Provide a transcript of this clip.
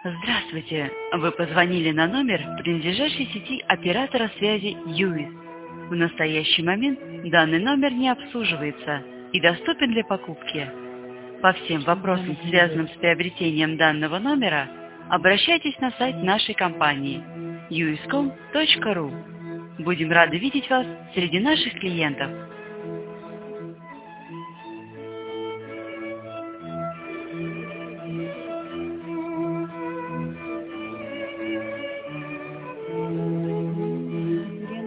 Здравствуйте! Вы позвонили на номер, принадлежащий сети оператора связи ЮИС. В настоящий момент данный номер не обслуживается и доступен для покупки. По всем вопросам, связанным с приобретением данного номера, обращайтесь на сайт нашей компании uiscom.ru. Будем рады видеть вас среди наших клиентов.